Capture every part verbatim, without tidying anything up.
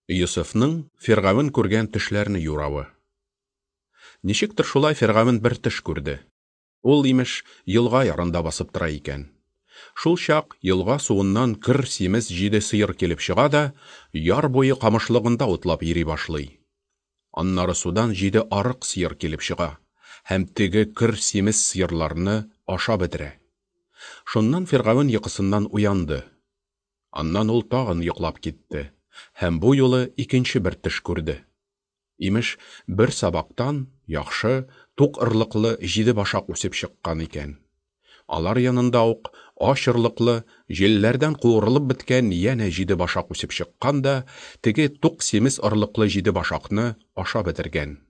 Йосыфның Фиргавен күргән төшләрне юравы. Ничектер шулай Фиргавен бер төш күрде. Ул, имеш, йылга ярында басып тора икән. Шул чак йылга суыннан кыр симез җиде сыер килеп чыга да, яр буе камышлыгында утлап йөри башлый. Аннары судан җиде арык сыер килеп чыга, һәм теге кыр симез сыерларны ашап бетерә. Шуннан Фиргавен йокысыннан уянды. Аннан ул тагын йоклап китте, һәм бу юлы икенче бер төш күрде. Имеш, бер сабактан яхшы, тук ырлыклы җиде башак үсеп чыккан икән. Алар янында ук ач ырлыклы, җилләрдән куырылып беткән янә җиде башак үсеп чыккан да, теге тук симез ырлыклы җиде башакны ашап бетергән.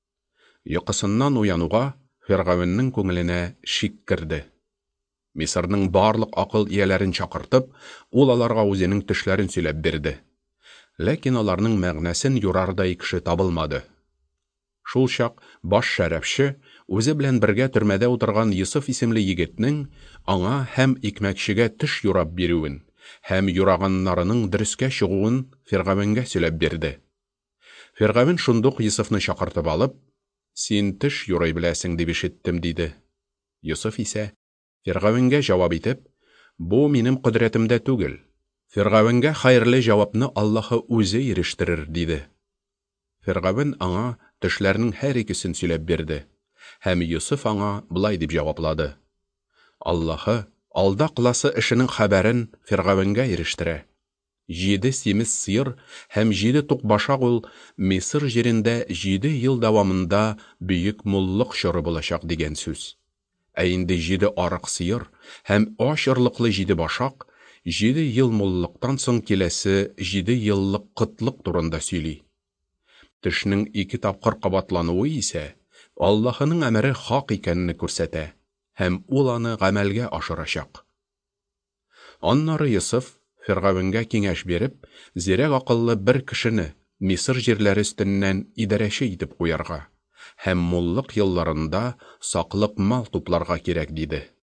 Йокысыннан уянуга Фиргавеннең күңеленә шик керде. Мисырның барлык акыл ияләрен чакыртып, ул аларга үзенең төшләрен сөйләп бирде. Ләкин аларның мәгънәсен юрардай кеше табылмады. Шул чак баш шәрәфче үзе белән бергә төрмәдә утырган Йосыф исемле егетнең аңа һәм икмәкчегә төш юрап бирүен, һәм юраганнарының дөрескә чыгуын Фиргавенгә сөйләп бирде. Фиргавен шундук Йосыфны чакыртып алып, «Син төш юрый беләсең дип ишеттем» диде. Йосыф исә Фиргавенгә җавап итеп, «Бу минем кодрәтемдә түгел. Фиргавенгә хәерле җавапны Аллаһы үзе ирештерер» диде. Фиргавен аңа төшләрнең һәр икесен сөйләп бирде, һәм Йосыф аңа болай дип җаваплады. Аллаһы алда кыласы эшенең хәбәрен Фиргавенгә ирештерә. Җиде симез сыер һәм җиде тук башак ул Мисыр җирендә җиде ел дәвамында бөек муллык чоры булачак дигән сүз. Ә инде җиде арык сыер һәм ач ырлыклы җиде башак җиде ел муллыктан соң киләсе җиде еллык кытлык турында сөйли. Төшнең ике тапкыр кабатлануы исә Аллаһының әмере хак икәнне күрсәтә, һәм ул аны гамәлгә ашырачак. Аннары Йосыф Фиргавенгә киңәш биреп, зирәк акыллы бер кешене Мисыр җирләре өстеннән идарәче итеп куярга, һәм муллык елларында саклык мал тупларга кирәк диде.